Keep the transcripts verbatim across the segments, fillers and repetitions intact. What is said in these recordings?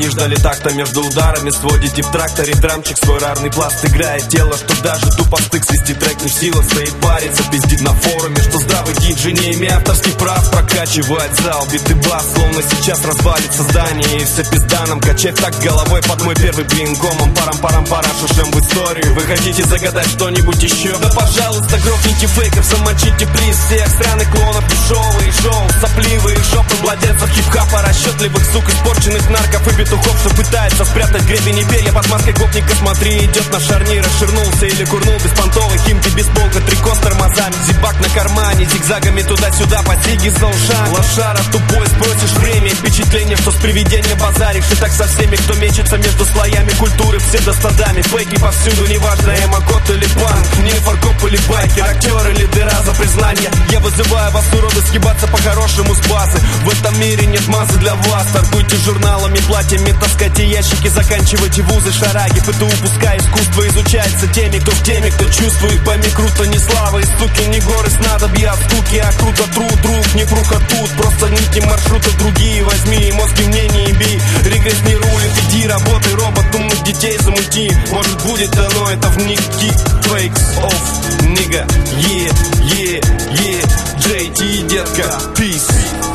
не ждали такта между ударами. Сводите в тракторе драмчик, свой рарный пласт играет тело, что даже тупо стык свести трек не в силах своей париться. Пиздит на форуме, что здравый диджей, не имея авторских прав, прокачивает зал, биты бас, словно сейчас развалится здание. И все пизда нам качать так головой под мой первый блин комом. Парам-парам-пара, шушем в историю. Вы хотите загадать что-нибудь еще? Да пожалуйста, грохните фейков, замочите плиз всех странных клонов, дешевые шоу, сопливые жопы младенцев хип-хапа, расчетливых сук, испорченных нарков и петухов, что пытается спрятать гребень и перья под маской гопника. Смотри, идет на шарнир, расширнулся или курнул беспонтовый химки, без полка, трико с тормозами, зибак на кармане, зигзагами туда-сюда, по сиги за ушами. Лошара тупой, спросишь время и впечатление, что с привидением базаришь. И так со всеми, кто мечется между слоями культуры, псевдостадами, фейки повсюду, неважно, эмо-кот или панк, не фаркоп или байкер, актер или дыра за признание. Я вызываю вас, уроды, сгибаться по-хорошему с базы. В этом мире нет массы для вас. Торгуйте журналами, платьями, таскайте ящики, заканчивайте вузы, шараги. ПТУ, пускай искусство изучается теми, кто в теме, кто чувствует. Пойми, круто, не слава и стуки, не горы снадобья от скуки, а круто труд, друг, не пруха тут. Просто нити маршрута другие, возьми и мозги мне не еби. Регресс не рулит, иди, работай, робот, умных детей замути. Может будет дано это в никки. Fakes off, nigga, yeah, yeah, yeah. джей ти, детка, peace.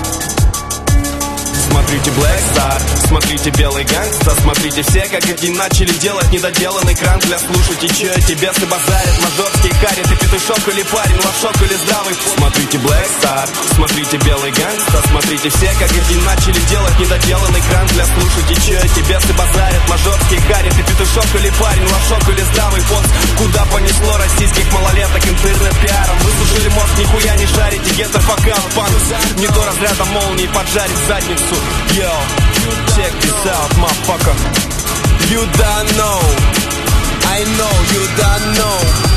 Смотрите Black Star, смотрите Белый Гангста, смотрите все, как эти начали делать недоделанный кран. Бля, слушайте, чё эти бесы базарят, мажорские карри, ты петушок или парень, лошок или здравый. Смотрите Black Star, смотрите Белый Гангста, смотрите все, как эти начали делать недоделанный кран. Бля, слушайте, чё эти бесы базарят, мажорские карри, ты петушок или парень, лошок или здравый фокс. Куда понесло российских малолеток интернет-пиаром? Высушили мозг, нихуя не шарите, гетто пока панк. Не то разряда молнии поджарит задницу. Yo, check this out, motherfucker. You don't know, I know you don't know.